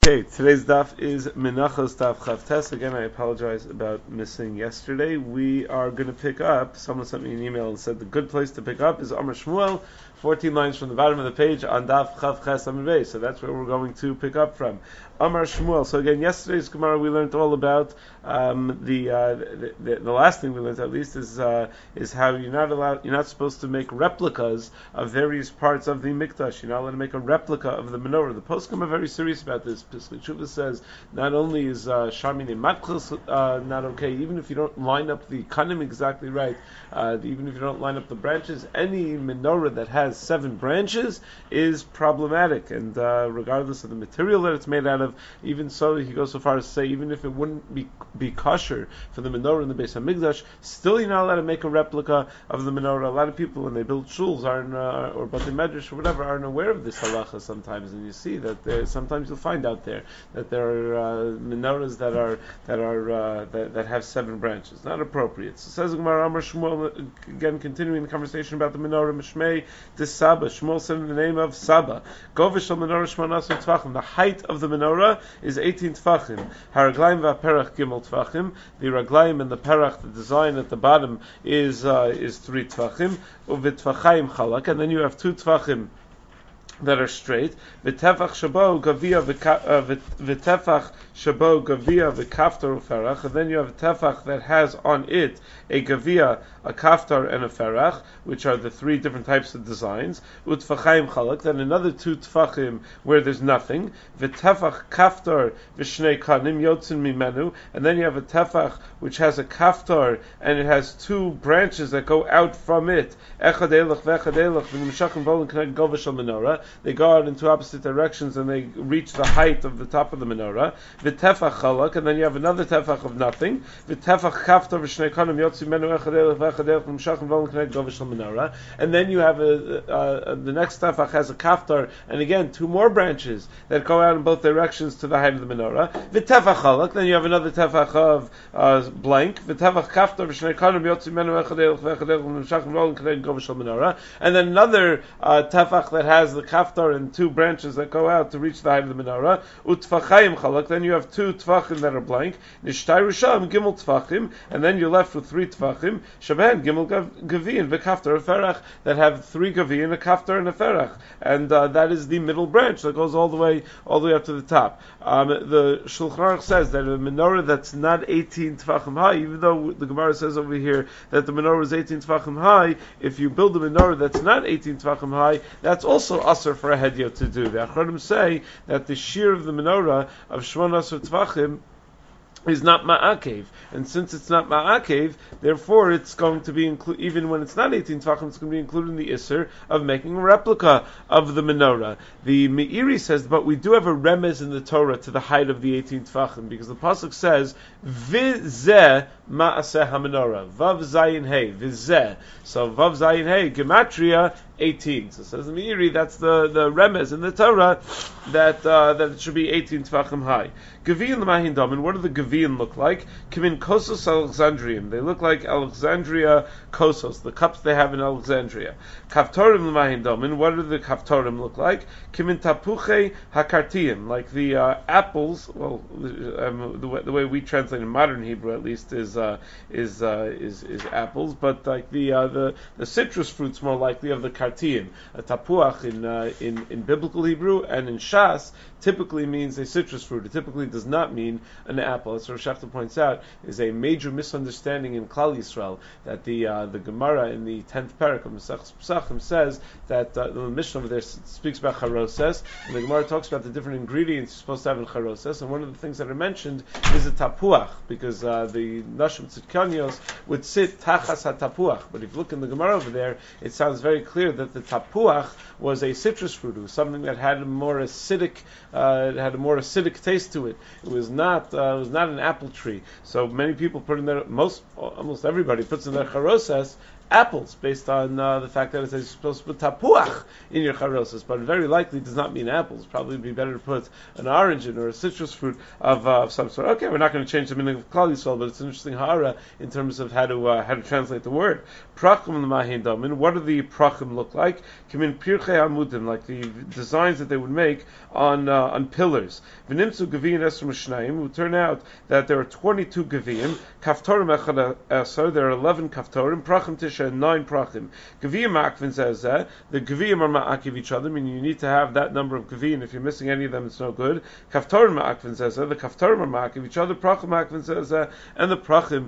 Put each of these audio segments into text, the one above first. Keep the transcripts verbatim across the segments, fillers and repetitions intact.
Okay, today's daf is Menachos Daf Chavtes. Again, I apologize about missing yesterday. We are going to pick up, someone sent me an email and said the good place to pick up is Amar Shmuel, fourteen lines from the bottom of the page on Daf Chavches Amud Beis. So that's where we're going to pick up from. Amar Shmuel. So again, yesterday's Gemara we learned all about um, the, uh, the, the the last thing we learned at least is uh, is how you're not allowed, you're not supposed to make replicas of various parts of the Mikdash. You're not allowed to make a replica of the menorah. The poskim are very serious about this. Pesach Tshuva says not only is uh, Shamini Matchos uh, not okay, even if you don't line up the kanim exactly right, uh, even if you don't line up the branches, any menorah that has seven branches is problematic, and uh, regardless of the material that it's made out of, even so, he goes so far as to say, even if it wouldn't be be kosher for the menorah in the Beis Hamikdash, still you're not allowed to make a replica of the menorah. A lot of people, when they build shuls, aren't, uh, or Batei Medrash or whatever, aren't aware of this halacha sometimes, and you see that there, sometimes you'll find out there that there are uh, menorahs that are that are uh, that, that have seven branches. Not appropriate. So says Gemara Amar Shmuel, again continuing the conversation about the menorah Mishmei de Saba. Shmuel said in the name of Saba, Govish al menorah shmanasim tvachim. The height of the menorah is eighteen tvachim. Haraglaim va'perach gimel tvachim. The raglaim and the perach, the design at the bottom, is uh, is three tvachim. Uvitvachaim chalak, and then you have two tvachim that are straight. V'tefach shabo gavia v'tefach shabo gavia v'kaftar uferach, and then you have a tefach that has on it a gavia, a kaftar, and a ferach, which are the three different types of designs. Utfachaim chalak, then another two tefachim where there's nothing. V'tefach kaftar v'shnei kanim yotzin mimenu, and then you have a tefach which has a kaftar and it has two branches that go out from it. Echad elach v'echad elach v'nimshachim volin connect govish al menorah. They go out in two opposite directions and they reach the height of the top of the menorah. V'tefach chalak, and then you have another tefach of nothing. V'tefach kaftar v'shnei kanim yotzin mimenu echad elach v'echad elach v'nimshachim volin connect govish al menorah. And then you have a, uh, the next tefach has a kaftar, and again two more branches that go out in both directions to the height of the menorah. V'tefach chalak, then you have another tefach of uh, blank. V'tefach kaftar v'shnei kanim yotzin mimenu echad elach v'echad elach v'nimshachim volin connect govish al menorah. And then another uh, tefach that has the kaftar and two branches that go out to reach the height of the menorah. Utfachayim chalak, then you have two tfachim that are blank. Nishtay risham gimel tfachim, and then you're left with three tfachim. Shaben gimel gavin v'kaftar ferach, that have three gavin, a kaftar and a ferach, and uh, that is the middle branch that goes all the way all the way up to the top. Um, the Shulchan Aruch says that a menorah that's not eighteen tfachim high, even though the Gemara says over here that the menorah is eighteen tfachim high, if you build a menorah that's not eighteen tfachim high, that's also asur for a hedyot to do. The Achronim say that the shear of the menorah of Shmona Asur Tvachim is not ma'akev, and since it's not ma'akev, therefore it's going to be included, even when it's not eighteen tvachim, it's going to be included in the isser of making a replica of the menorah. The Meiri says, but we do have a remez in the Torah to the height of the eighteen tvachim, because the pasuk says, v'zeh ma'aseh hamenorah, vav zayin hey, v'zeh. So vav zayin hey, gematria, eighteen. So says the Meiri, that's the, the remez in the Torah, that uh, that it should be eighteen tvachim high. Gavin l'mahin damin, what do the Gavin look like? Kimin kosos Alexandrium, they look like Alexandria kosos, the cups they have in Alexandria. Kaftorim l'mahin damin, what do the kaftorim look like? Kimin tapuche hakartiim, like the uh, apples, well, um, the, way, the way we translate in modern Hebrew at least is uh, is, uh, is is apples, but like the uh, the, the citrus fruits more likely of the kartiim. A tapuach in, uh, in, in biblical Hebrew and in Shas typically means a citrus fruit. It typically does not mean an apple. As Rosh Shachta points out, is a major misunderstanding in Klal Yisrael that the uh, the Gemara in the tenth parak of Masechus Pesachim says that uh, the Mishnah over there speaks about charoses, and the Gemara talks about the different ingredients you're supposed to have in charoses, and one of the things that are mentioned is a tapuach, because uh, the Nashim Tzidkanios would sit tachas ha-tapuach. But if you look in the Gemara over there, it sounds very clear that the tapuach was a citrus fruit. It was something that had a more acidic, uh, it had a more acidic taste to it. It was not, uh, it was not an apple tree. So many people put in their, most, almost everybody puts in their charosas apples, based on uh, the fact that it says you're supposed to put tapuach in your charosas, but very likely does not mean apples. Probably would be better to put an orange in or a citrus fruit of, uh, of some sort. Okay, we're not going to change the meaning of Klal Yisrael, but it's an interesting hara in terms of how to uh, how to translate the word. Prachim l'mahin damin. What do the prachim look like? Kimin pirchei amudim, like the designs that they would make on uh, on pillars. V'nimtzu gaviyim esrim shnayim. It would turn out that there are twenty-two gaviyim. Kaftorim echad esar. There are eleven kaftorim. Prachim tisha, nine prachim. Gaviyim akvin says that the gaviyim are ma'akiv each other, meaning you need to have that number of gaviyim. If you're missing any of them, it's no good. Kaftorim ma'akvin says that the kaftorim are ma'akiv each other. Prachim ma'akvin says that, and the prachim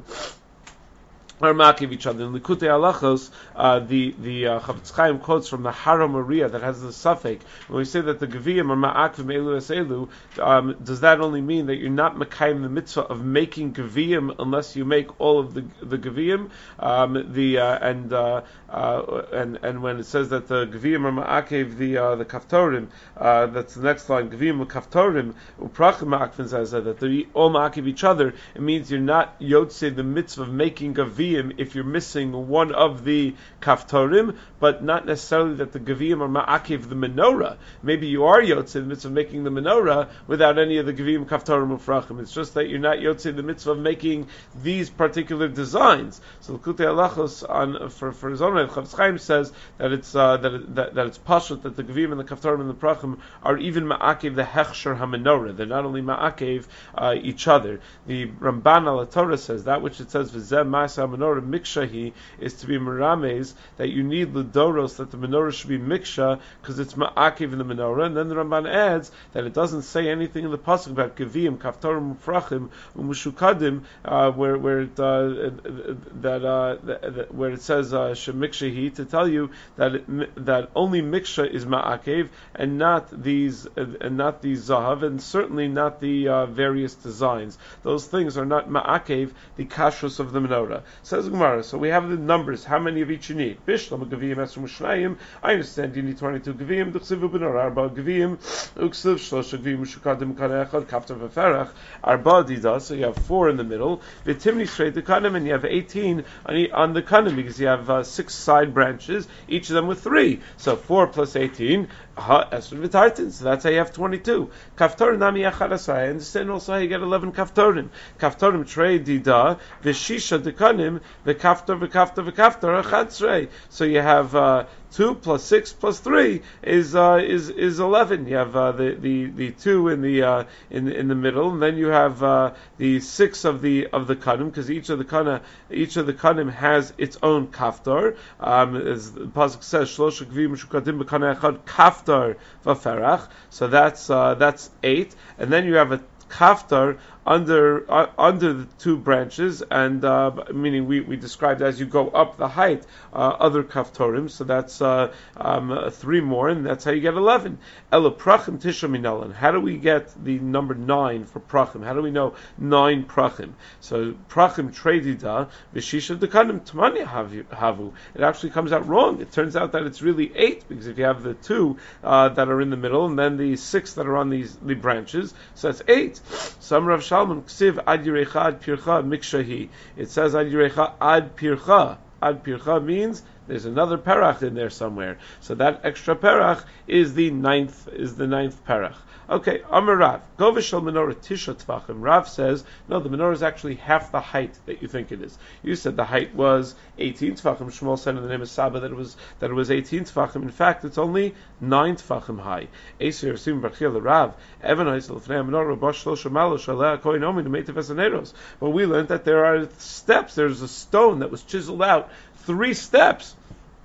are makiv each other. In Likutei Halachos, uh, the the uh, Chavetz Chaim quotes from the Hara Maria that has the suffix. When we say that the Geviyim are ma'akvim elu es elu, um, does that only mean that you're not makayim the mitzvah of making Geviyim unless you make all of the the Geviyim? Um, the uh, and uh, uh, and and when it says that the Geviyim are ma'akiv the uh, the kaftorim, uh, that's the next line. Geviyim kaftorim uprachim ma'akvin says that they're all ma'akiv each other. It means you're not yotzei the mitzvah of making Geviyim if you're missing one of the kaftorim, but not necessarily that the gaviyim are ma'akiv the menorah. Maybe you are yotzei the mitzvah of making the menorah without any of the gaviyim kaftorim ufrachim. It's just that you're not yotzei the mitzvah of making these particular designs. So Likutei Halachos on for for his own way, Chavetz Chaim says that it's uh, that, it, that that it's pashut that the gaviyim and the kaftorim and the prachim are even ma'akiv the hechsher hamenorah. They're not only ma'akiv uh, each other. The Ramban al Torah says that which it says v'zeh ma'aseh menorah mikshahi is to be merames that you need l'doros that the menorah should be miksha because it's ma'akiv in the menorah, and then the Ramban adds that it doesn't say anything in the pasuk about gevim, kaftorim, ufrachim, umushukadim, uh, where where it uh, that, uh, that where it says uh, shemikshahi to tell you that it, that only miksha is ma'akiv and not these uh, and not these zahav, and certainly not the uh, various designs. Those things are not ma'akiv the kashrus of the menorah. Says Gemara, so we have the numbers, how many of each you need. Bishlam gaviyim esrim shnayim. I understand you need twenty-two gaviyim. Duchsivu benor arba gaviyim. Uksiv shlosha gaviyim mushukadim kana echad kaftar v'ferach. Arba dida, so you have four in the middle. V'timni straight the kanim, and you have eighteen on, the, on the kanim because you have uh, six side branches, each of them with three. So four plus eighteen. So that's how you have twenty-two. Kaftorim nami echad. I understand also how you get eleven kaftorim. Kaftorim trei dida v'shisha dekanim v'kaftor v'kaftor v'kaftor achatzrei. So you have uh, two plus six plus three is uh, is is eleven. You have uh, the, the the two in the uh, in in the middle, and then you have uh, the six of the of the kanim because each of the kana each of the kanim has its own kaftor. Um, as the pasuk says, shlosh gvim shukadim b'kana echad kaftor v'ferach. So that's uh, that's eight, and then you have a kaftar under uh, under the two branches, and uh, meaning we, we described as you go up the height uh, other kaftorim, so that's uh, um, uh, three more, and that's how you get eleven. Elo prachim tisha minalan. How do we get the number nine for prachim? How do we know nine prachim? So prachim tredida v'shisha dekanim tmanya havu. It actually comes out wrong. It turns out that it's really eight because if you have the two uh, that are in the middle and then the six that are on these the branches, so that's eight. Some Rav Shalman ksiv ad yirecha ad pircha mikshahi. It says ad yirecha ad pircha. Ad pircha means there's another perach in there somewhere. So that extra perach is the ninth is the ninth perach. Okay, Amar Rav, Govishal menorah tisha tvachim. Rav says, no, the menorah is actually half the height that you think it is. You said the height was eighteen tvachim. Shmuel said in the name of Saba that it was that it was eighteen tvachim. In fact, it's only nine tvachim high. Eser Sim Barchil Rav Evan Haisel Fnei Menorah Bosh Shlosh Malo Shaleh Kohen Omin Meitiv Esaneros. But we learned that there are steps. There's a stone that was chiseled out, three steps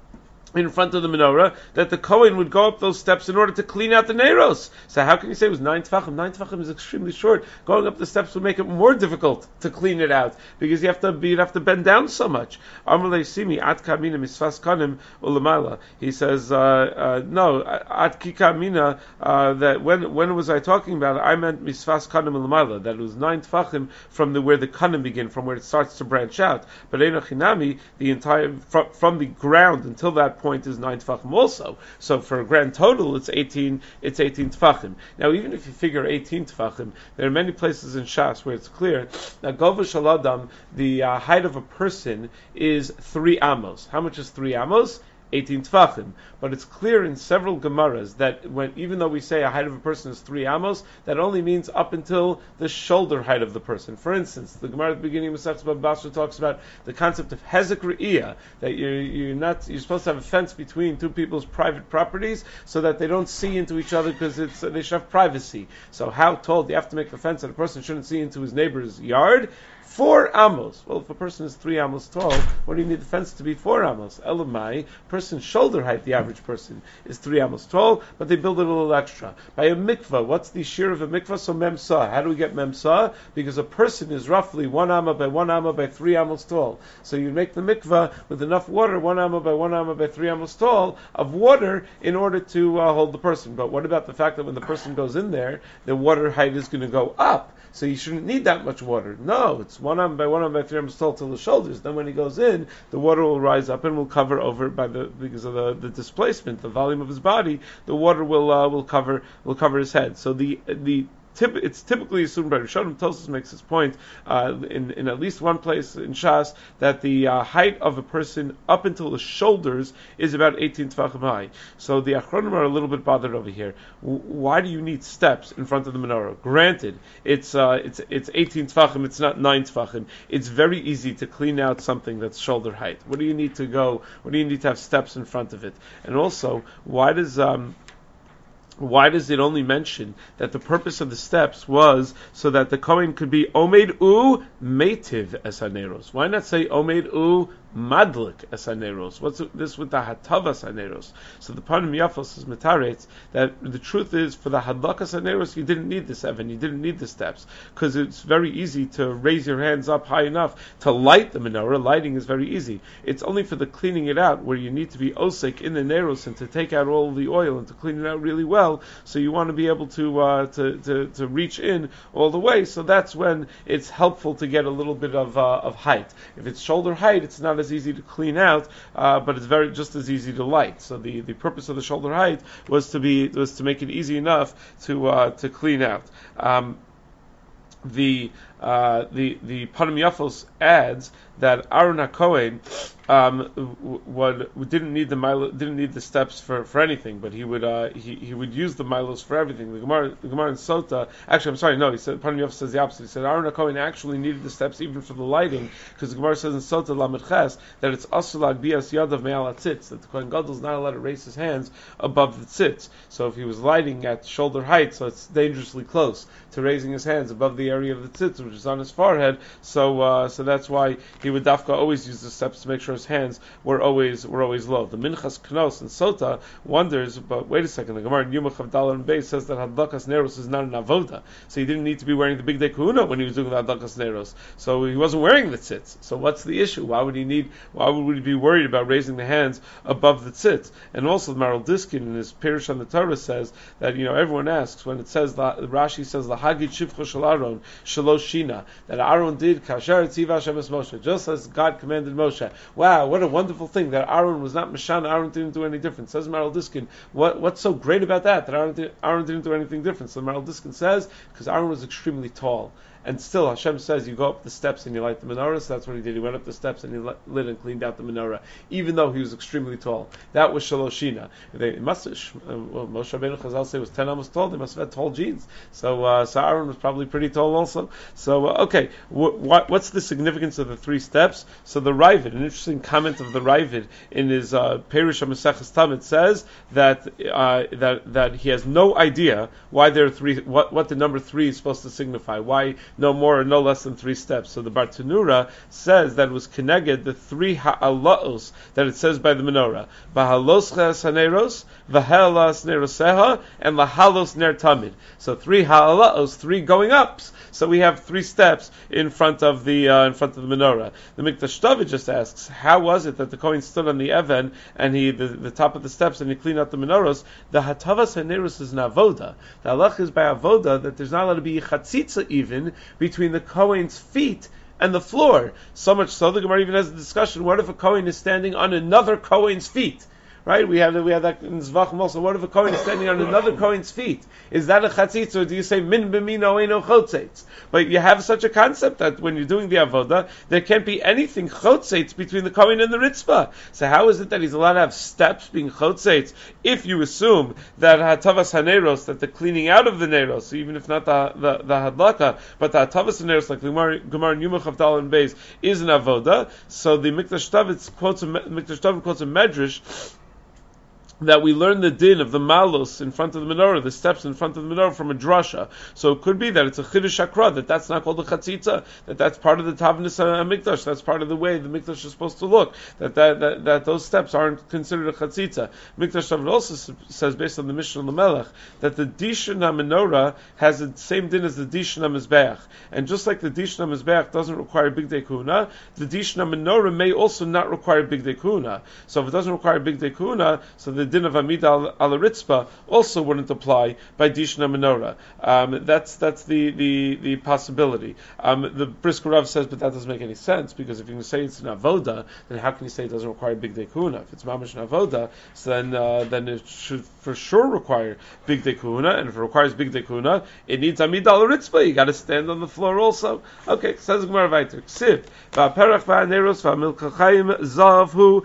in front of the menorah, that the Kohen would go up those steps in order to clean out the Neiros. So how can you say it was nine tefachim? Nine tefachim is extremely short. Going up the steps would make it more difficult to clean it out, because you have to you'd have to bend down so much. Amalei Simi, At Kamina Misfas Kanim Ulamala. He says, uh, uh, no, At Kikamina, uh, that when when was I talking about it? I meant Misfas Kanim Ulamala, that it was nine tefachim from the where the Kanim begin, from where it starts to branch out. But Einochinami, the entire, from, from the ground until that that point is nine tefachim also. So for a grand total, it's eighteen. It's eighteen tefachim. Now, even if you figure eighteen tefachim, there are many places in Shas where it's clear that Gova Shaladam, the uh, height of a person, is three amos. How much is three amos? eighteen tefachim. But it's clear in several Gemaras that when, even though we say a height of a person is three amos, that only means up until the shoulder height of the person. For instance, the Gemara at the beginning of Masechtas Bava Basra talks about the concept of hezek re'iyah, that you're, you're not you're supposed to have a fence between two people's private properties so that they don't see into each other because it's they should have privacy. So how tall do you have to make the fence that a person shouldn't see into his neighbor's yard? Four amos. Well, if a person is three amos tall, what do you need the fence to be four amos? Elamai, person's shoulder height, the average person, is three amos tall, but they build it a little extra. By a mikvah, what's the shear of a mikvah? So memsah. How do we get memsah? Because a person is roughly one amma by one amma by three amos tall. So you make the mikvah with enough water, one amma by one amma by three amos tall, of water in order to uh, hold the person. But what about the fact that when the person goes in there, the water height is going to go up? So you shouldn't need that much water. No, it's one arm by one arm by three arms tall till the shoulders. Then when he goes in, the water will rise up and will cover over by the because of the, the displacement, the volume of his body. The water will uh, will cover will cover his head. So the the it's typically assumed by Rishonim. Tosfos makes this point uh, in, in at least one place in Shas that the uh, height of a person up until the shoulders is about eighteen tefachim high. So the Achronim are a little bit bothered over here. W- why do you need steps in front of the menorah? Granted, it's uh, it's it's eighteen tefachim. It's not nine tefachim. It's very easy to clean out something that's shoulder height. What do you need to go? What do you need to have steps in front of it? And also, why does um, Why does it only mention that the purpose of the steps was so that the Kohen could be Omed U Meitiv es haneros? Why not say Omed U Madlik es haneros? What's this with the Hatavas haneros? So the Panim Yafos is metaretz that the truth is for the Hadlakas haneros you didn't need this Evan, you didn't need the steps because it's very easy to raise your hands up high enough to light the menorah. Lighting is very easy. It's only for the cleaning it out where you need to be osek in the neros and to take out all the oil and to clean it out really well. So you want to be able to, uh, to to to reach in all the way. So that's when it's helpful to get a little bit of uh, of height. If it's shoulder height, it's not as easy to clean out, uh, but it's very just as easy to light. So the, the purpose of the shoulder height was to be was to make it easy enough to uh, to clean out. Um, the uh, the the Panim Yafos adds that Aaron HaKohen um, w- would didn't need the milo, didn't need the steps for, for anything, but he would uh, he he would use the milos for everything. The Gemara the Gemara in Sota, actually I'm sorry, no, he said Panim Yafos says the opposite. He said Aaron HaKohen actually needed the steps even for the lighting, because the Gemara says in Sota Lamed Ches that it's asul bias yadav me'al hatzitz, that the Kohen Gadol is not allowed to raise his hands above the tzitz. So if he was lighting at shoulder height, so it's dangerously close to raising his hands above the area of the tzitz, which is on his forehead. So uh, so that's why he would dafka always use the steps to make sure his hands were always were always low. The Minchas Knos and Sota wonders, but wait a second, the Gemara in Yuma Chavdal and Beis says that Hadlakas Neros is not an avoda, so he didn't need to be wearing the big day kahuna when he was doing the Hadlakas Neros. So he wasn't wearing the tzitz. So what's the issue? Why would he need? Why would he be worried about raising the hands above the tzitz? And also, the Maral Diskin in his Pirush on the Torah says that you know everyone asks when it says Rashi says the Hagid Shivcha Shel Aaron Shaloshina, that Aaron did Kasher Tziva Hashem es Moshe, just as God commanded Moshe. Wow, what a wonderful thing that Aaron was not Mashana. Aaron didn't do any different. Says Maral Diskin, what what's so great about that? That Aaron, did, Aaron didn't do anything different. So Maral Diskin says because Aaron was extremely tall. And still, Hashem says you go up the steps and you light the menorah. So that's what he did. He went up the steps and he lit and cleaned out the menorah, even though he was extremely tall. That was Shaloshina. They must have, well, Moshe Rabbeinu Chazal say was ten amos tall. They must have had tall jeans. So, uh, so Aaron was probably pretty tall also. So, uh, okay, wh- what, what's the significance of the three steps? So the Ravid, an interesting comment of the Ravid in his uh, Perush HaMaseches Tamid says that uh, that that he has no idea why there are three. What what the number three is supposed to signify? Why no more or no less than three steps. So the Bartanura says that it was connected the three ha'alaos that it says by the menorah. V'halos ches haneros, v'halas neroseha, and lahalos ner tamid. So three ha'alaos, three going ups. So we have three steps in front of the uh, in front of the menorah. The Mikdash David just asks, how was it that the Kohen stood on the Even and he the, the top of the steps and he cleaned out the menorahs? The hatavas haneros is an avoda. The halach is by avoda that there's not allowed to be chatzitza even between the Kohen's feet and the floor. So much so the Gemara even has a discussion, what if a Kohen is standing on another Kohen's feet? right? We have we have that in Zvachim also. What if a Kohen is standing on another Kohen's feet? Is that a chatzitz, or do you say min b'mino eino chotzetz? But you have such a concept that when you're doing the avoda, there can't be anything chotzetz between the Kohen and the ritzvah. So how is it that he's allowed to have steps being chotzetz if you assume that hatavas haneros, that the cleaning out of the neros, so even if not the the, the hadlaka, but the hatavas haneros, like the Gemara in Yuma Chavdal and Beis, is an avoda? So the Mikdash Tavitz quotes a Mikdash Tavitz quotes a medrash that we learn the din of the malos in front of the menorah, the steps in front of the menorah from a drasha. So it could be that it's a chiddush hakra, that that's not called a chatzitza, that that's part of the tavnis mikdash, that's part of the way the mikdash is supposed to look, that that, that, that those steps aren't considered a chatzitza. Mikdash Tavit also says, based on the Mishnah Lamelech, that the dishon menorah has the same din as the dishon mizbeach. And just like the dishon mizbeach doesn't require big day kuna, the dishon menorah may also not require big day kuna. So if it doesn't require big day kuna, so the din of Amida al, al Ritzpah also wouldn't apply by Dishna Menorah. Um, that's that's the, the, the possibility. Um, the Brisker Rav says, but that doesn't make any sense, because if you can say it's an avoda, then how can you say it doesn't require big dekuna? If it's mamash an avoda, so then uh, then it should for sure require big dekuna, and if it requires big dekuna, it needs Amida al Ritzpah. You got to stand on the floor also. Okay, says Gemara Vayter. Ksiv va'perach va'aneros va'milkachayim zahav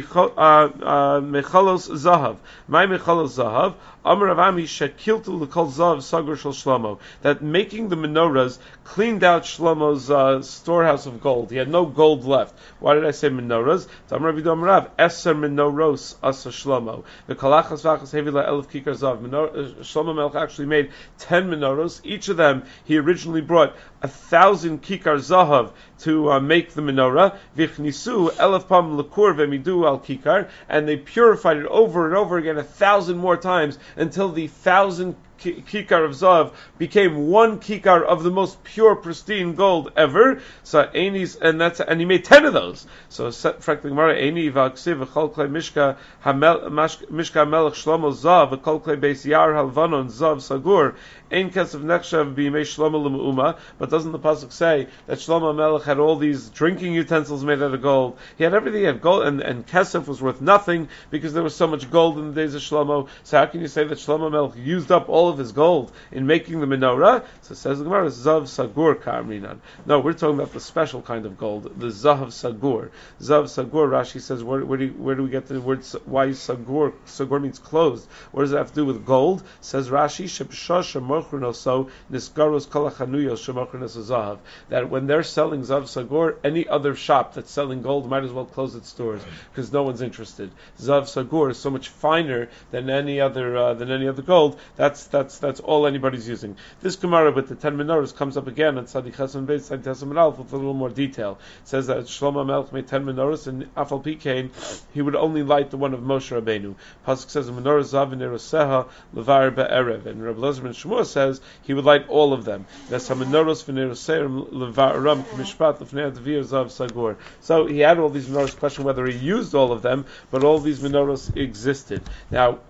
mechalos zahav. My mechalos zahav. Amar Rav Ami shekiltu l'kol zahav sagur shel Shlomo. That making the menorahs cleaned out Shlomo's uh, storehouse of gold. He had no gold left. Why did I say menorahs? Amar Rav Yidom Rav eser menoros asa Shlomo. The kalachas v'achas hevi la'elef kikar zahav. Shlomo Melech actually made ten menorahs. Each of them he originally brought a thousand kikar zahav to uh, make the menorah. Vichnisu elef pam lekur v'midu al kikar, and they purified it over and over again a thousand more times until the thousand kikar of zahav became one kikar of the most pure, pristine gold ever. So Eini's, and that's and he made ten of those. So frankly, Gemara Eini v'aksiv v'chol klei mishka hamel mishka melech Shlomo zahav v'chol klei beis yar halvanon zahav sagur ein kesef nechshav b'yimei Shlomo l'meuma. But doesn't the pasuk say that Shlomo Melech had all these drinking utensils made out of gold? He had everything. He had gold, and and kesef was worth nothing because there was so much gold in the days of Shlomo. So how can you say that Shlomo Melech used up all of his gold in making the menorah? So it says the Gemara, Zav Sagur Ka'amrinan. No, we're talking about the special kind of gold, the Zav Sagur. Zav Sagur, Rashi says, where, where, do, you, where do we get the word, why Sagur? Sagur means closed. What does that have to do with gold? Says Rashi, Shepshasha Mochrunoso, Nisgaros Kalachanuyos Shemochrunoso Zav. That when they're selling Zav Sagur, any other shop that's selling gold might as well close its doors, because no one's interested. Zav Sagur is so much finer than any other, uh, than any other gold. That's, that's That's all anybody's using. This Gemara with the ten menorahs comes up again on Tzadi Chesam Beis, Tzadi Chesam Aleph with a little more detail. It says that Shlomo Melech made ten menorahs, and Afal Pikein, he would only light the one of Moshe Rabbeinu. Pasuk says, "Menorah zav v'neroseha levar be'erev," and Rabbi Elazar ben Shmuel says he would light all of them. That's menorahs v'neroseim levar ram k'mishpat l'fnei advir zav sagur. So he had all these menorahs. Question whether he used all of them, but all these menorahs existed. Now,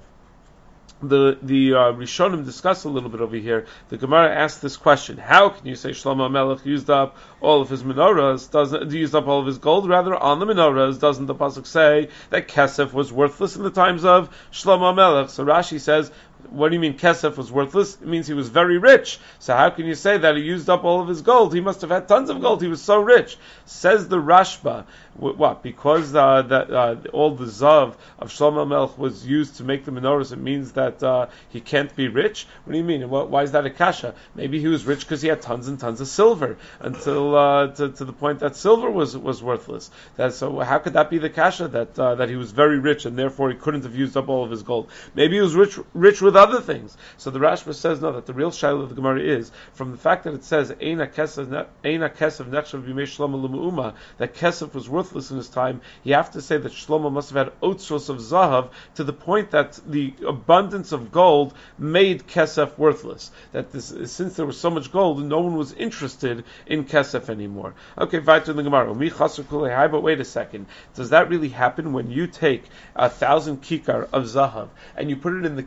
The the uh, Rishonim discuss a little bit over here. The Gemara asks this question: how can you say Shlomo Melech used up all of his menorahs? Doesn't used up all of his gold? Rather, on the menorahs, doesn't the pasuk say that kesef was worthless in the times of Shlomo Melech? So Rashi says, what do you mean kesef was worthless? It means he was very rich. So how can you say that he used up all of his gold? He must have had tons of gold. He was so rich. Says the Rashba, what? Because uh, that uh, all the zav of Shlomo Melech was used to make the menorahs, it means that uh, he can't be rich? What do you mean? What, why is that a kasha? Maybe he was rich because he had tons and tons of silver, until uh, to, to the point that silver was was worthless. That, so how could that be the kasha, that uh, that he was very rich and therefore he couldn't have used up all of his gold? Maybe he was rich rich with other things. So the Rashba says no, that the real shaila of the Gemara is from the fact that it says Eina kesef nechshav b'yimei Shlomo l'meuma, that kesef was worthless in his time. You have to say that Shlomo must have had otzros of zahav to the point that the abundance of gold made kesef worthless. That this, since there was so much gold, no one was interested in kesef anymore. Okay, weiter in the Gemara. Mi chaser kulei hai, but wait a second. Does that really happen when you take a thousand kikar of zahav and you put it in the kiln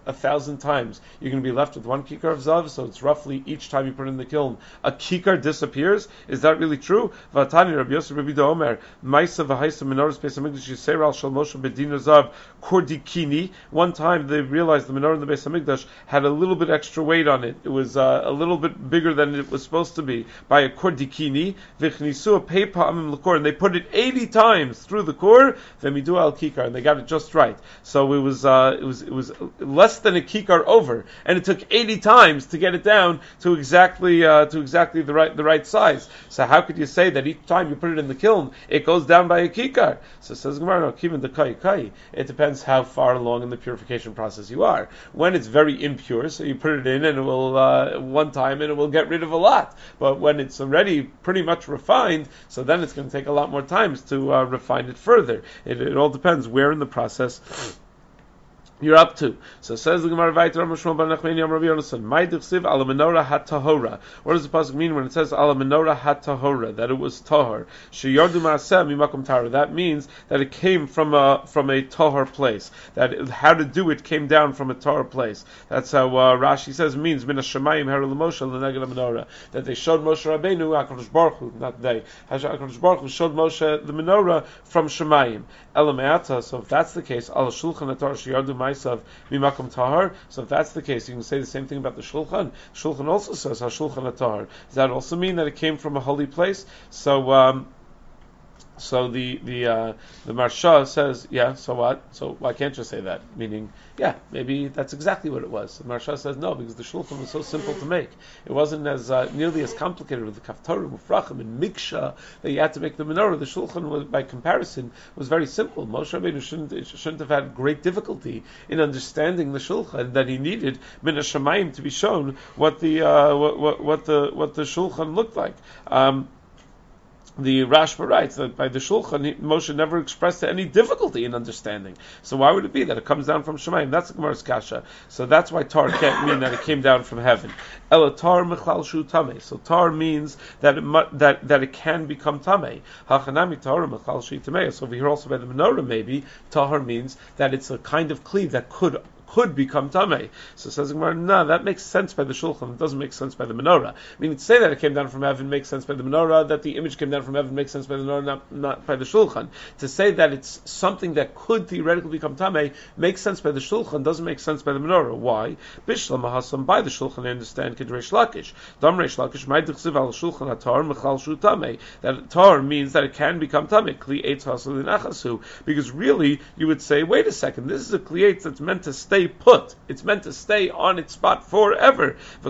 a thousand times, you're going to be left with one kikar of zav. So it's roughly each time you put it in the kiln, a kikar disappears. Is that really true? Vatani Rabbi Yosef Rabbi Omer Ma'isa v'Haisa Menorahs Beis Hamikdash Yisrael Shel Moshe Bedina Zav Kordikini. One time they realized the menorah in the Beis Hamikdash had a little bit extra weight on it. It was uh, a little bit bigger than it was supposed to be by a kordikini. V'chnisu a peipa amim l'kor, and they put it eighty times through the kor. V'midu al kikar, and they got it just right. So it was uh, it was it was less than a kikar over, and it took eighty times to get it down to exactly uh, to exactly the right the right size. So how could you say that each time you put it in the kiln, it goes down by a kikar? So says Gemara, no, even the kai kai. It depends how far along in the purification process you are. When it's very impure, so you put it in and it will uh, one time and it will get rid of a lot. But when it's already pretty much refined, so then it's going to take a lot more times to uh, refine it further. It, it all depends where in the process you're up to. So says the Gemara Vayter Rav Shmuel bar Nachmani Yom Rabbi Yonasan, Mai dichsiv ala menorah hatahora. What does the pasuk mean when it says ala menorah hatahora, that it was tahor? Sheyardu ma'aseh mimakom tahor. That means that it came from a from a tahor place. That it, how to do it came down from a tahor place. That's how uh, Rashi says it means min hashamayim hera l'Moshe l'neged menorah. That they showed Moshe Rabbeinu, HaKadosh Baruch Hu, not they, HaKadosh Baruch Hu showed Moshe the menorah from Shemayim. Elameata. So if that's the case, ala shulchan haTorah sheyardu ma'aseh of mimakom tahor. So if that's the case, you can say the same thing about the shulchan. Shulchan also says hashulchan tahor. Does that also mean that it came from a holy place? So, um, so the the uh, the Marsha says, yeah. So what? So why can't you say that? Meaning, yeah, maybe that's exactly what it was. The Marsha says no, because the shulchan was so simple to make. It wasn't as uh, nearly as complicated with the kaftorim, ufrachim, and miksha that you had to make the menorah. The shulchan, was, by comparison, was very simple. Moshe Rabbeinu shouldn't shouldn't have had great difficulty in understanding the shulchan, that he needed min hashamayim to be shown what the uh, what, what what the what the shulchan looked like. Um, The Rashba writes that by the Shulchan, Moshe never expressed any difficulty in understanding. So why would it be that it comes down from Shemayim? That's the Gemara's kasha. So that's why tar can't mean that it came down from heaven. Ela tar mechlal shu tamei. So tar means that it mu- that that it can become tamei. Hachanami tar mechlal shu tamei. So over here also by the menorah, maybe tar means that it's a kind of kli that could. could become tamei. So says Gemara, no, that makes sense by the shulchan. It doesn't make sense by the menorah. I mean, to say that it came down from heaven makes sense by the menorah. That the image came down from heaven makes sense by the menorah, not, not by the shulchan. To say that it's something that could theoretically become tamei makes sense by the shulchan. Doesn't make sense by the menorah. Why? Bishlam mahasam, by the shulchan I understand kedreish lakish. Dam reish lakish ma'id dichsiv al shulchan atar mechal shu tamei. That tar means that it can become tamei. Kli eitz hasel inachasu. Because really, you would say, wait a second, this is a kli eitz that's meant to stay put. It's meant to stay on its spot forever. And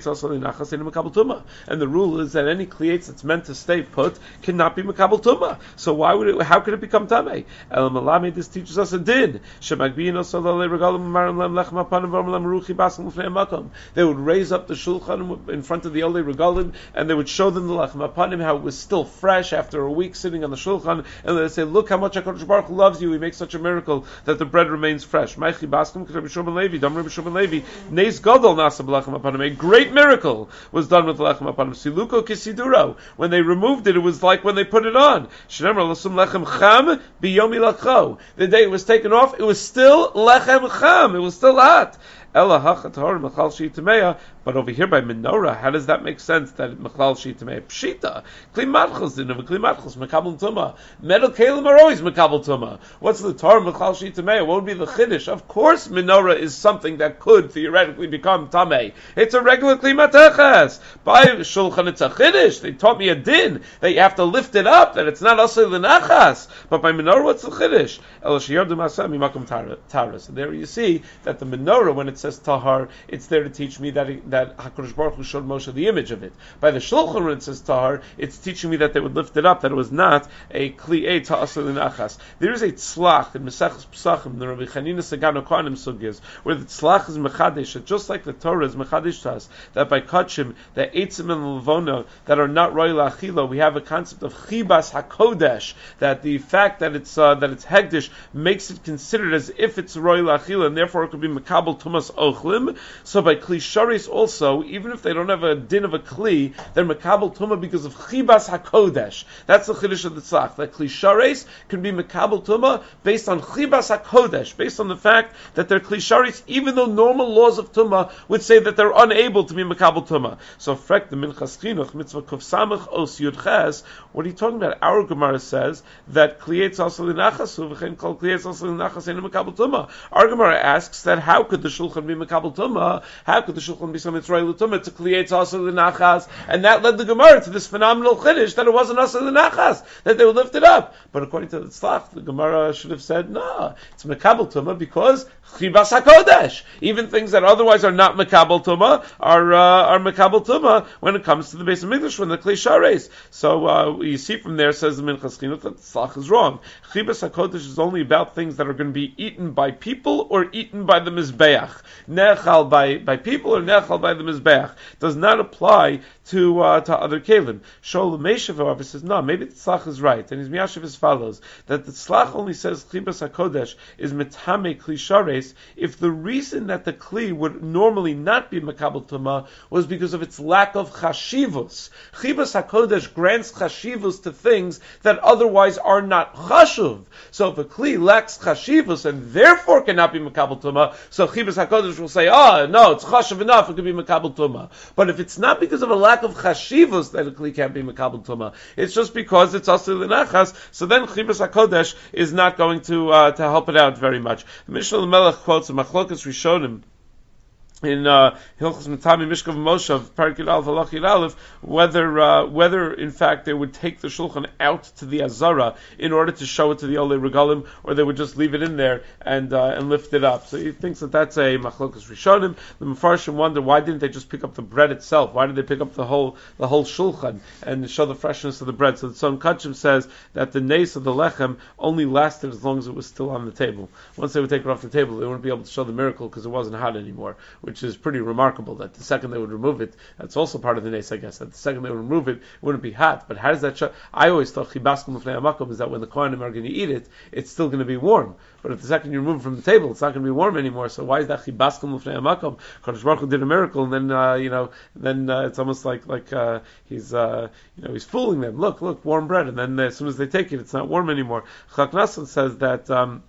the rule is that any kliyetz that's meant to stay put cannot be makabel tuma. So why would it? How could it become tamei? El Malami, this teaches us a din. They would raise up the shulchan in front of the olei regalim, and they would show them the lechem apanim, how it was still fresh after a week sitting on the shulchan, and they say, look how much HaKadosh Baruch Hu loves you. He makes such a miracle that the bread remains fresh. Rabbi Shimon Levi, Dam Rabbi Shimon Levi, Neis Gadol Nasa B'Lechem Apanim. A great miracle was done with the Lechem Apanim. Siluko Kisiduro. When they removed it, it was like when they put it on. Shnemar Lasum Lechem Cham Biyomi Lacho. The day it was taken off, it was still Lechem Cham. It was still hot. Ella Hachatar Mechal Shitameya. But over here by menorah, how does that make sense that Mechlal Shitameya? Pshita. Kli Matchos didn't Kli Matchos Mekabel Tuma. Metal Kalim are always Mekabel Tuma. What's the Tar Mechlal Shitameya? What would be the Chiddush? Of course, menorah is something that could theoretically become Tamei. It's a regular Kli Mateches. By Shulchan, it's a Chiddush. They taught me a din that you have to lift it up, that it's not Asay L'Nachas. But by menorah, what's the Chiddush? El Shiyardu Masam Mimakum Tara. So there you see that the menorah, when it says Tahar, it's there to teach me that it, that HaKadosh Baruch Hu showed Moshe the image of it. By the Shulchan, when it says Tahar, it's teaching me that they would lift it up, that it was not a Kli'eh Ta'asel L'Nachas. There is a tzlach in Mesechus Pesachim, the Rabbi Chanina Sagano Kohanim Sugyas, where the tzlach is Mechadesh, that just like the Torah is Mechadesh to us, that by Kachim, the Eitzim and Levona, that are not Roy La'achila, we have a concept of Chibas HaKodesh, that the fact that it's uh, that it's Hegdish makes it considered as if it's Roy La'achila, and therefore it could be Mekabel Tumas ochlim. So by kli sharis also, even if they don't have a din of a kli, they're makabel tuma because of chibas hakodesh. That's the chiddush of the tzach. That kli sharis can be makabel tuma based on chibas hakodesh, based on the fact that they're kli sharis, even though normal laws of tuma would say that they're unable to be makabel tuma. So frek the minchas chinuch mitzvah kuf samach os yud ches. What are you talking about? Our Gemara says that kliyetz asal inachasu v'chein kol kliyetz asal inachas enu makabel tuma. Our Gemara asks that how could the shulchan be makabel tuma? How could the shulchan be some mitzvah tuma to kliyetz asal inachas? And that led the Gemara to this phenomenal chiddush that it wasn't asal inachas, that they would lift it up. But according to the tzlach, the Gemara should have said no, it's makabel tuma because chibas hakodesh. Even things that otherwise are not makabel tuma are uh, are makabel tuma when it comes to the base of Mikdash, when the kli shares. So uh, you see from there, says the Minchas Chinuch, that the tzlach is wrong. Chibas hakodesh is only about things that are going to be eaten by people or eaten by the mizbeach. Nechal by by people or nechal by the mizbeach does not apply to uh, to other kelim. Sholem Meishav, however, says no. Maybe the tzlach is right, and his miyashiv as follows: that the tzlach only says chibas hakodesh is metame kli shares if the reason that the kli would normally not be makabel tuma was because of its lack of chashivus. Chibas hakodesh grants chashivus to things that otherwise are not chashuv. So if a kli lacks chashivus and therefore cannot be makabel tuma, so chibas hakodesh will say, oh no, it's chashuv enough, it could be makabel tuma. But if it's not because of a lack of chashivus that a kli can't be makabel tuma, it's just because it's asur l'nachas, so then chibas hakodesh is not going to uh, to help it out very much. The Mishnah Melech quotes a machlokas rishonim in uh, Hilchos Matami Mishkav Moshav Parakid Aleph Halachid Aleph, whether uh, whether in fact they would take the shulchan out to the Azara in order to show it to the Olei Regalim, or they would just leave it in there and uh, and lift it up. So he thinks that that's a machlokas rishonim. The Mefarshim wonder why didn't they just pick up the bread itself? Why did they pick up the whole the whole shulchan and show the freshness of the bread? So the Tzon Kachim says that the nace of the lechem only lasted as long as it was still on the table. Once they would take it off the table, they wouldn't be able to show the miracle because it wasn't hot anymore, which is pretty remarkable that the second they would remove it, that's also part of the nace, I guess, that the second they would remove it, it wouldn't be hot. But how does that show? I always thought chibaskum l'fnei hamakom is that when the kohanim are going to eat it, it's still going to be warm. But if the second you remove it from the table, it's not going to be warm anymore. So why is that chibaskum l'fnei hamakom? Kadosh Baruch Hu did a miracle, and then uh, you know, then uh, it's almost like like uh, he's uh, you know he's fooling them. Look, look, warm bread, and then uh, as soon as they take it, it's not warm anymore. Chak Nassan says that. Um,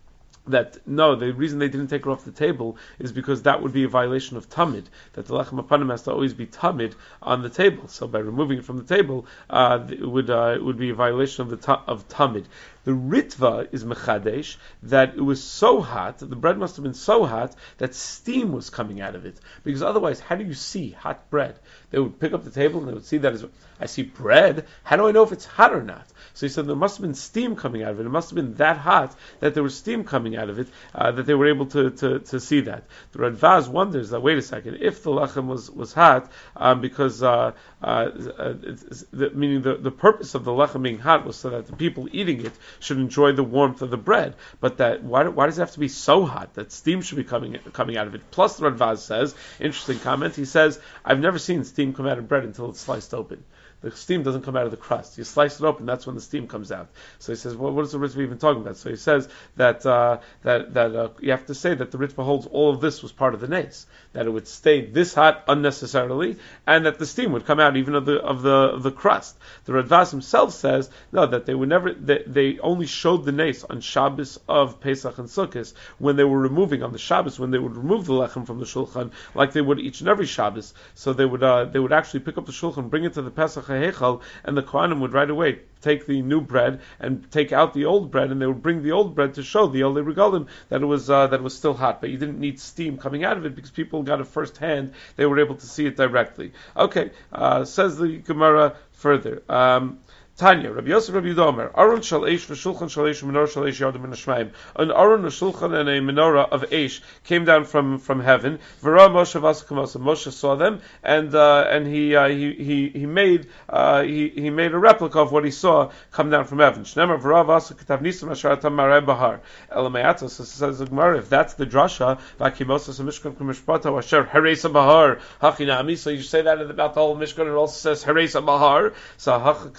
that no, the reason they didn't take her off the table is because that would be a violation of tamid, that the lechem apanim has to always be tamid on the table. So by removing it from the table, uh, it would uh, it would be a violation of the ta- of tamid. The Ritva is mechadesh that it was so hot, the bread must have been so hot that steam was coming out of it. Because otherwise, how do you see hot bread? They would pick up the table and they would see that as, I see bread. How do I know if it's hot or not? So he said there must have been steam coming out of it. It must have been that hot that there was steam coming out of it, uh, that they were able to, to, to see that. The Radvaz wonders that, wait a second, if the lechem was, was hot, um, because, uh, uh, uh, the, meaning the, the purpose of the lechem being hot was so that the people eating it should enjoy the warmth of the bread. But that, why, why does it have to be so hot that steam should be coming, coming out of it? Plus the Radvaz says, interesting comment, he says, I've never seen steam come out of bread until it's sliced open. The steam doesn't come out of the crust. You slice it open, that's when the steam comes out. So he says, well, what is the Ritva even talking about? So he says that uh, that that uh, you have to say that the Ritva holds all of this was part of the nace, that it would stay this hot unnecessarily, and that the steam would come out even of the of the of the crust. The Radvaz himself says no, that they would never. They, they only showed the nace on Shabbos of Pesach and Sukkot when they were removing on the Shabbos when they would remove the lechem from the shulchan like they would each and every Shabbos. So they would uh, they would actually pick up the shulchan, bring it to the Pesach HaHeichal, and the Kohanim would right away take the new bread and take out the old bread, and they would bring the old bread to show the Olei Regalim that it was uh, that it was still hot. But you didn't need steam coming out of it because people got it firsthand; they were able to see it directly. Okay, uh, says the Gemara further. Um, Tanya, Rabbi Yosef, Rabbi Yudomer, Aron shal Eish v'shulchan shal Eish menorah shal Eish yardim min hashmayim. An Aron, a shulchan, and a menorah of Eish came down from, from heaven. V'ra Moshe v'asakamosa. Moshe saw them, and uh, and he, uh, he he he made uh, he he made a replica of what he saw come down from heaven. Shneimar v'ra v'asakatav nisam asher atam marei bahar. Elameyatos says the Gemara, if that's the drasha, v'akimosas mishkan k'mishpato asher heresa bahar hachinami. So you say that about the whole Mishkan. It also says heresa bahar. So hachaksiv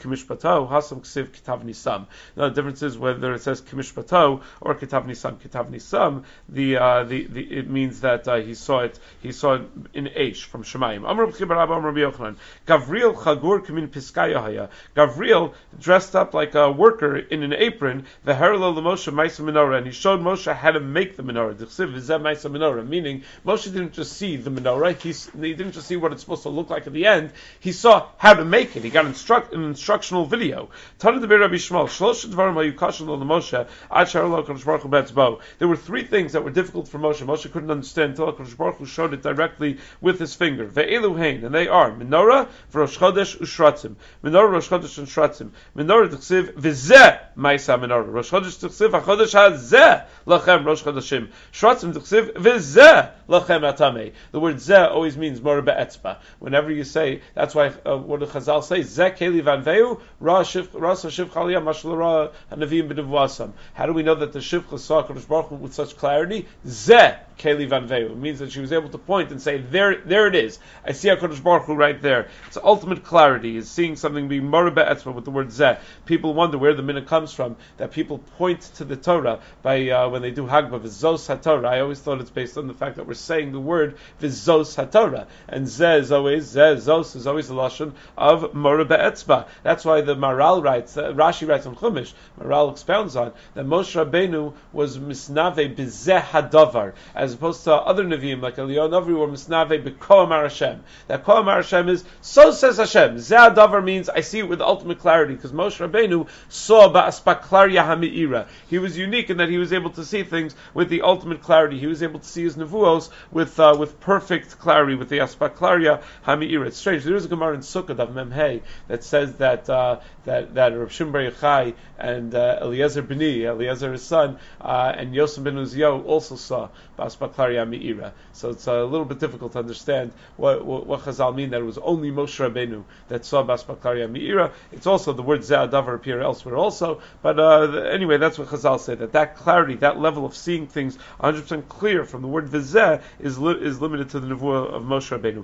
Kimishpato, Hasam Ksiv Kitav Nisam. Now the difference is whether it says Kimishpato or Kitav Nisam. Kitav Nisam, the uh, the, the it means that uh, he saw it he saw it in Eish from Shemayim. Amr B'chibarabba Amr B'Yochanan. Gavriel Chagur Kamin Piskaya Haya. Gavriel dressed up like a worker in an apron. The Herlo Moshe Maisa Menorah, and he showed Moshe how to make the menorah. D'chsiv v'zeh Maisa Menorah, meaning Moshe didn't just see the menorah. He, he didn't just see what it's supposed to look like at the end. He saw how to make it. He got instruct an instructional video. Tana Debir Rabbi Shmuel. Shlosh Dvarim Hayu Kashel Moshe Ad Sharlo Kadosh Baruch Hu Be'etzbo. There were three things that were difficult for Moshe. Moshe couldn't understand until Kadosh Baruch Hu showed it directly with his finger. Ve'elu Hein, and they are menorah, Rosh Chodesh, Ushratzim. Menorah, Rosh Chodesh, and Shratzim. Menorah D'chsiv v'zeh Maisa Menorah. Rosh Chodesh D'chsiv HaChodesh HaZeh Lachem Rosh Chodeshim. Shratzim D'chsiv v'zeh Lachem Atamei. The word zeh always means Moreh Be'etzba. Whenever you say, that's why uh, what the Chazal say, zeh Keli Vanveu, Ra Shiv Chaliyah Mashal Ra Hanavim B'Nevwasam. How do we know that the Shivcha saw Kadosh Baruch Hu with such clarity? Zeh Keli Vanveu. It means that she was able to point and say, there, there it is. I see HaKadosh Baruch Hu right there. It's ultimate clarity, is seeing something being Moreh Be'etzba with the word zeh. People wonder where the minhag comes from, that people point to the Torah by uh, when they do Hagbah, V'zos HaTorah. I always thought it's based on the fact that we're saying the word V'zos HaTorah. And zeh is always, zeh, zos is always the lashon of Moreh Be'etzba. That's why the Maral writes, uh, Rashi writes on Chumash, Maral expounds on, that Moshe Rabbeinu was misnave b'zeh hadavar, as opposed to other Nevi'im, like Eliyahu Navi, were misnave b'ko amar Hashem. That ko amar Hashem is, so says Hashem. Zeh hadavar means, I see it with ultimate clarity, because Moshe Rabbeinu saw ba'aspaklarya hami'ira. He was unique in that he was able to see things with the ultimate clarity. He was able to see his nevuos with uh, with perfect clarity, with the aspaklarya hami'ira. It's strange. There is a Gemara in Sukkot of Memhei that says that uh, that that Rav Shimon Bar Yochai and uh, Eliezer Bini, Eliezer his son, uh, and Yosef ben Uziyahu also saw ba'aspaklarya hami'ira. So it's a little bit difficult to understand what what, what Chazal mean that it was only Moshe Rabbeinu that saw ba'aspaklarya hami'ira. It's also the word zeh hadavar appear elsewhere also, but uh, the, anyway, that's what Chazal say, that that clarity, that level of seeing things one hundred percent clear from the word v'zeh is li- is limited to the nevuah of Moshe Rabbeinu.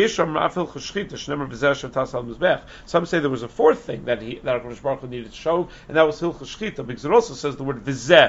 Some say there was a fourth thing that he that HaKadosh Baruch Hu needed to show, and that was Hilchos Shchita, because it also says the word v'zeh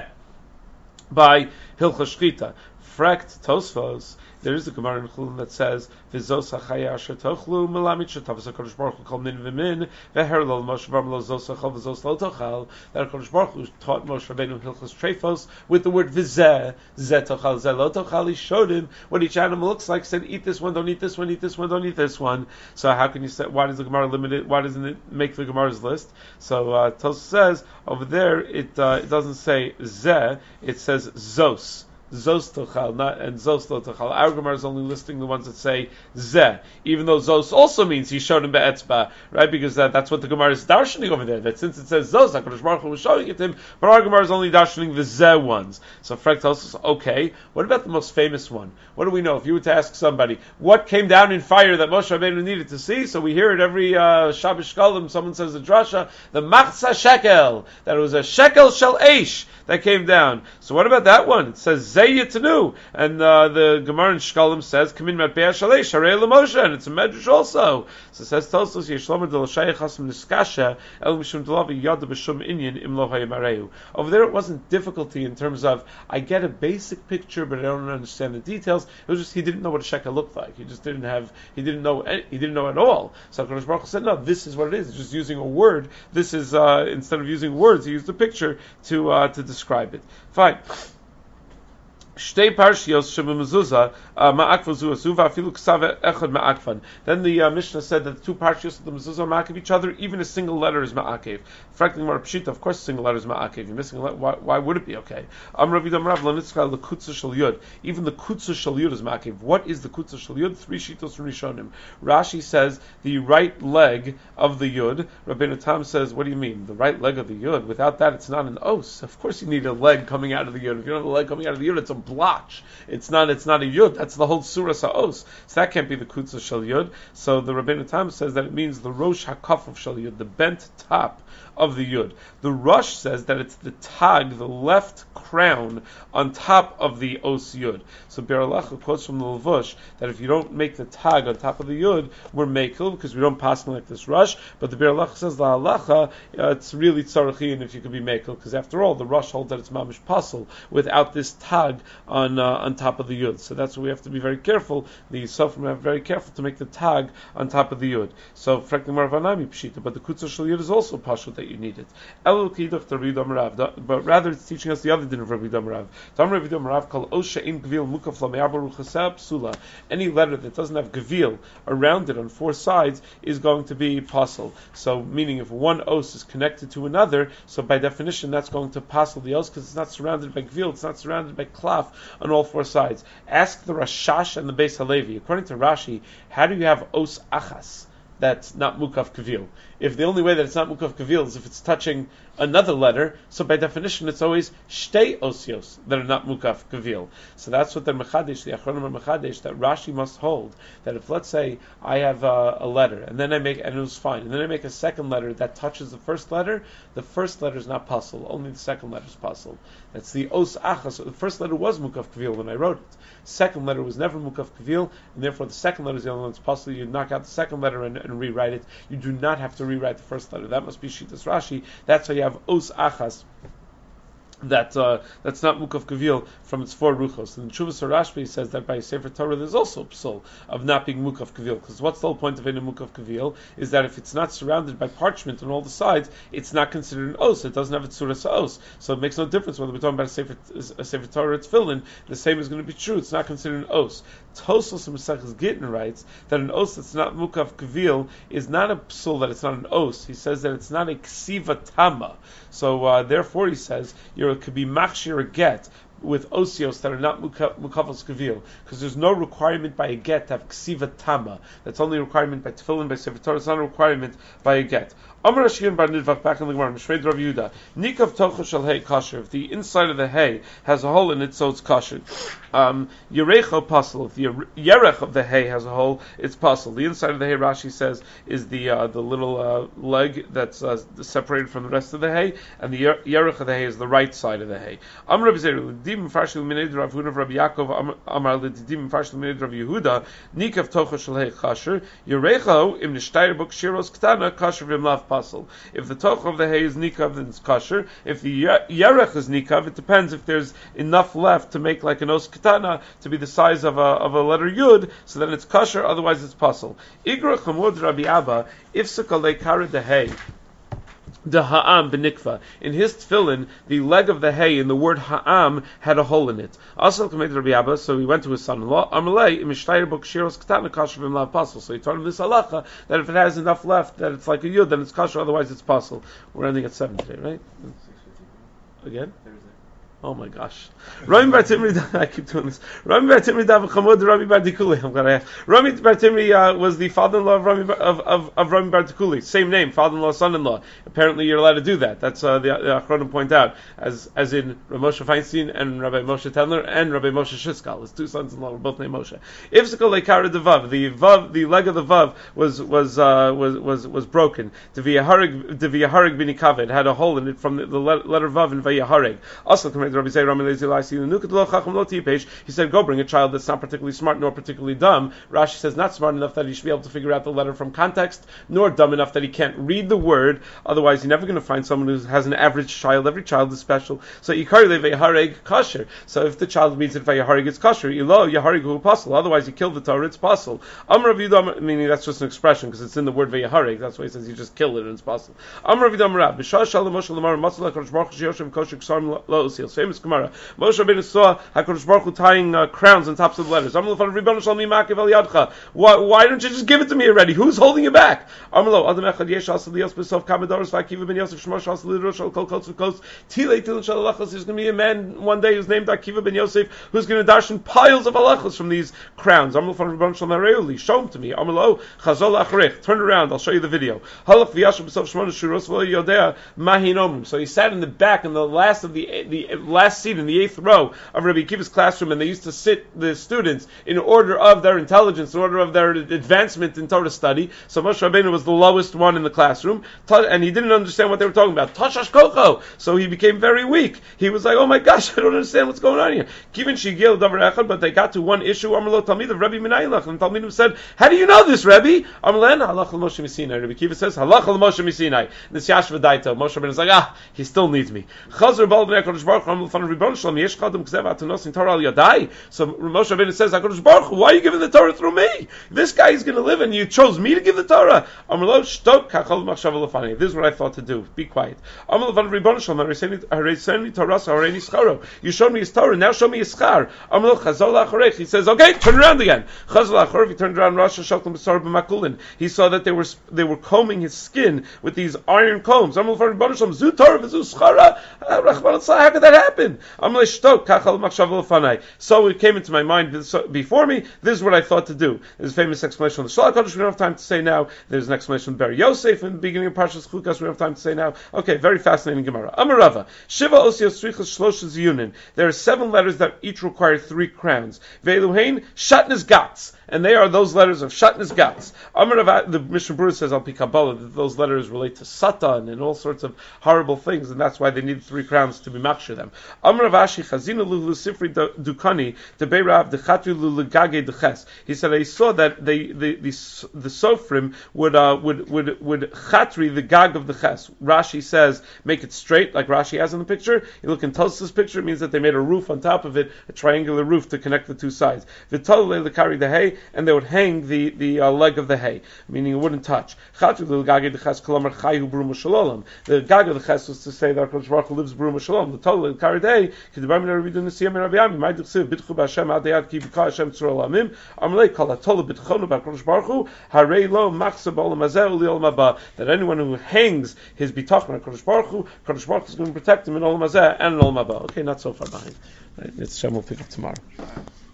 by Hilchos Shchita. Frakt Tosfos, there is a Gemara in Chulun that says, "V'zos hachaya asher tochlu melamit shetavas HaKadosh Baruch Hu kol min v'min v'her lo Moshe Rabbeinu zos hachal v'zos lo tochal." That HaKadosh Baruch Hu taught Moshe Rabbeinu Hilchos Treifos with the word v'zeh, zeh tochal, zeh lo tochal. He showed him what each animal looks like. Said, "Eat this one, don't eat this one, eat this one, don't eat this one." So how can you say? Why does the Gemara limit it? Why doesn't it make the Gemara's list? So uh, Tosfos says over there it uh, it doesn't say zeh, it says zos. Zos tochal, not and zos lo tochal. Our Gemara is only listing the ones that say zeh, even though zos also means he showed him be'etzba, right? Because that, that's what the Gemara is darshaning over there. That since it says zos, HaKadosh Baruch Hu was showing it to him, but our Gemara is only darshaning the zeh ones. So Frek tells us, okay, what about the most famous one? What do we know? If you were to ask somebody, what came down in fire that Moshe Rabbeinu needed to see? So we hear it every uh, Shabbos Shkalim, someone says the drasha, the machza shekel, that it was a shekel shel eish that came down. So what about that one? It says Zeh Yitanu, and uh, the Gemara in Shkalim says Kamin Matbeah Shalesh Harei LaMoshe, and it's a medrash also. So it says Tosfos Yeshlomer Del Shayach Hasam Niskasha El Mishum Delavi Yad B'Shum Inyan Im Lo Hayamareu. Over there, it wasn't difficulty in terms of I get a basic picture, but I don't understand the details. It was just he didn't know what a shekel looked like. He just didn't have. He didn't know. He didn't know at all. So HaKadosh Baruch Hu said, "No, this is what it is. It's just using a word. This is uh, instead of using words, he used a picture to uh, to describe it." Fine. Shtei parshios shebemezuzah ma'akva zuasuva afilu ksava echad ma'akvan. Then the uh, Mishnah said that the two parshios of the mezuzah are ma'akev each other. Even a single letter is ma'akev. Frankly, more pshita. Of course, a single letter is ma'akev. You're missing a letter. Why, why would it be okay? Am Rav Yidam Rav Lanitzcha lekutza shel yud. Even the kutza shel yud is ma'akev. What is the kutza shel yud? Three shitos from Rishonim. Rashi says the right leg of the yud. Rabbeinu Tam says, what do you mean? The right leg of the yud? Without that, it's not an os. Of course, you need a leg coming out of the yud. If you don't have a leg coming out of the yud, it's a blotch. It's not it's not a yud. That's the whole surah sa'os. So that can't be the kutza shel yud. So the Rabbeinu Tam says that it means the rosh hakaf of shel yud, the bent top of the yud. The Rush says that it's the tag, the left crown on top of the os yud. So Be'er Halacha quotes from the Levush that if you don't make the tag on top of the yud, we're mekel because we don't pass like this Rush. But the Be'er Halacha says the halacha, uh, it's really tzarachin if you could be mekel, because after all the Rush holds that it's mamish pasul without this tag on uh, on top of the yud. So that's why we have to be very careful. The Sofrim have very careful to make the tag on top of the yud. So frankly, Marvanami pshita, but the kutza shel yud is also pashut that you need it. Elul kidach to Rabbi Yudam Rav, but rather it's teaching us the other din of Rabbi Yudam Rav. Tam Rabbi Yudam Rav called osha in gvil mukaf lame'abaru chasab psula. Any letter that doesn't have gvil around it on four sides is going to be pasul. So meaning if one os is connected to another, so by definition that's going to pasul the os because it's not surrounded by gvil, it's not surrounded by klaf on all four sides. Ask the Rashash and the Beis Halevi. According to Rashi, how do you have os achas that's not mukaf kavil? If the only way that it's not mukaf kavil is if it's touching another letter, so by definition it's always shtei osios that are not mukaf kavil. So that's what the Mechadesh, the Achronim are Mechadesh, that Rashi must hold, that if let's say I have a, a letter, and then I make, and it was fine, and then I make a second letter that touches the first letter, the first letter is not pasul, only the second letter is pasul. That's the os achas. So the first letter was mukaf kavil when I wrote it. Second letter was never mukaf kavil, and therefore the second letter is the only one that's pasul. You knock out the second letter and, and rewrite it. You do not have to rewrite the first letter. That must be Shitas Rashi. That's how you have os achas. That uh, that's not mukaf kavil from its four ruchos. And Chuvas Rashbi says that by Sefer Torah there's also a psul of not being mukaf kavil, because what's the whole point of any mukaf kavil is that if it's not surrounded by parchment on all the sides, it's not considered an os. It doesn't have its surah os, so it makes no difference whether we're talking about a Sefer, a Sefer Torah or tefillin. The same is going to be true. It's not considered an os. Tosos Maseches Gittin writes that an os that's not mukaf kavil is not a psul, that it's not an os. He says that it's not a ksiva tama. So uh, therefore, he says you could be machshir a get with osios that are not mukavos kavil, because there's no requirement by a get to have ksiva tama. That's only a requirement by tefillin, by sefer Torah. It's not a requirement by a get. Amar Ashkin bar Nidvach, back in the Gemara, Mishmeid Rav Yehuda, Nikav tocha shel hay kasher. If the inside of the hay has a hole in it, so it's kasher. Um, Yerecho pasul. If the yerech of the hay has a hole, it's pasul. The inside of the hay, Rashi says, is the uh, the little uh, leg that's uh, separated from the rest of the hay, and the yerech of the hay is the right side of the hay. Amar Rabbi Zera, L'didim farshil mined Rav Huna Rabbi Yaakov, Amar L'didim farshil mined Rav Yehuda, Nikav tocha shel hay kasher. Yerecho im nishtayr buk shiros ktana kasher v'imlav pasul. If the toch of the hay is nikav, then it's kasher. If the yerech is nikav, it depends if there's enough left to make like an os katana to be the size of a of a letter yud, so then it's kasher. Otherwise, it's pasul. Igra chamud Rabbi Abba, if sukalei kara the hay. The ha'am benikva. In his tefillin, the leg of the hay in the word ha'am had a hole in it. Also, Rabbi Abba, so he went to his son-in-law. Amalei imishtayir bok shiros katana kasher v'imlav pasul. So he told him this halacha that if it has enough left, that it's like a yud, then it's kasher. Otherwise, it's pasul. We're ending at seven today, right? Again. Oh my gosh. Rami Bar Timri, I keep doing this. Rami Bar Timri Dav Chamud Rami Bar Dikuli. I'm gonna ask. Rami Bar Timri uh, was the father-in-law of Rami Bar, of, of, of Rami Bar Dikuli. Same name, father-in-law, son-in-law. Apparently, you're allowed to do that. That's uh, the, the Achronim point out, as as in Rav Moshe Feinstein and Rabbi Moshe Tendler and Rabbi Moshe Shishkal. His two sons-in-law were both named Moshe. Ifsikol lekara the vav, the vav, the leg of the vav was was uh, was was was broken. The viyaharig, the viyaharig binikave, it had a hole in it from the, the letter vav in vayaharig. Also, Rabbi Zay Rami Lezi Lasi, he said, go bring a child that's not particularly smart nor particularly dumb. Rashi says not smart enough that he should be able to figure out the letter from context, nor dumb enough that he can't read the word. Otherwise, you're never going to find someone who has an average child. Every child is special. So Yikari Veyahareg Kasher. So if the child reads it Veyahareg, it's Kasher. Ilo Yahareg Hu Pasul. Otherwise, you kill the Torah, it's Pasul. Amar Rav, meaning that's just an expression because it's in the word Veyahareg. That's why he says you just kill it and it's Pasul. Amar Rav Rab. B'shah Shalom Moshe Lamar Matzal HaKadosh Baruch Hu Sheyoshev Kosher Ksar Lo Usil. Famous Gemara. Moshe Rabbeinu saw HaKadosh Baruch Hu tying uh, crowns on tops of the letters. Why, why don't you just give it to me already? Who's holding you back? There's going to be a man one day who's named Akiva ben Yosef who's going to darshan piles of halachos from these crowns. Show them to me. Turn around, I'll show you the video. So he sat in the back in the last of the the last seat in the eighth row of Rabbi Akiva's classroom, and they used to sit the students in order of their intelligence, in order of their advancement in Torah study. So Moshe Rabbeinu was the lowest one in the classroom, and he didn't understand what they were talking about. Tashash Koko. So he became very weak. He was like, oh my gosh, I don't understand what's going on here. Kivin Shigil Davar Echad, but they got to one issue. Amrlo Talmid of Rabbi Minaylach, and Talmidim said, how do you know this, Rabbi? Amlen Halach Moshe Misinai. Rabbi Akiva says, Halach Moshe Misinai. This Yashva Daito. Moshe Rabbeinu is like, ah, he still needs me. Chazar Bal Bnei Kodesh Baruch Hu Amrlo Fan Ribon Shalom Yesh Chadam Kzev Atanos in Torah Al Yadai. So Moshe Rabbeinu says, HaKadosh Baruch Hu, why are you giving the Torah through me? This guy is going to live, and you chose me to give the Torah. Amrlo Shtok Kachol Machshav Lefani. This is what I thought to do. Be quiet. Amrlo Fan Ribon Shalom Hareiseni Torah Hareini Scharo. You showed me his Torah, now show me his schar. Amrlo Chazol Lacharech. He says, okay, turn around again. Chazol Lacharech. He turned around. Rosh Hashanah B'Sar B'Makulin. He saw that they were they were combing his skin with these iron combs. Amrlo Fan Ribon Shalom Zu Torah V'Zu Schara. How could that happen? Amrlo Shtok Kachol Machshav Lefani. So it came into my mind before me. This is what I thought to do. There's a famous explanation of the Shalach Kodesh. We don't have time to say now. There's an explanation of Ber Yosef in the beginning of Parshas Chukas. We don't have time to say now. Okay, very fascinating Gemara. Amarava Shiva Osios Tzrichas Shloshes Yunin. There are seven letters that each require three crowns. Ve'eluhein Shatnez Gats. And they are those letters of Shatnez Gats. Amar the Mishnah Berurah says, Al Pi Kabbalah, that those letters relate to Satan and all sorts of horrible things, and that's why they need three crowns to be machshir them. Amar Ashi Chazina Lu Sifri Dukani to Beirav Dechatri Lu Legage Deches. He said, I saw that they, the the the Sofrim would uh, would would would chatri the gag of the ches. Rashi says, make it straight, like Rashi has in the picture. You look in Tosfos' picture, it means that they made a roof on top of it, a triangular roof to connect the two sides. V'tol le carry the hay, and they would hang the the uh, leg of the hay, meaning it wouldn't touch. The gag of the ches was to say that HaKadosh Baruch Hu lives bruma shalom. The total carried hay. That anyone who hangs his bitachon on HaKadosh Baruch Hu, HaKadosh Baruch Hu is going to protect him in Olam Hazeh and in Olam Haba. Okay, not so far behind. Right, it's Shem will pick up tomorrow.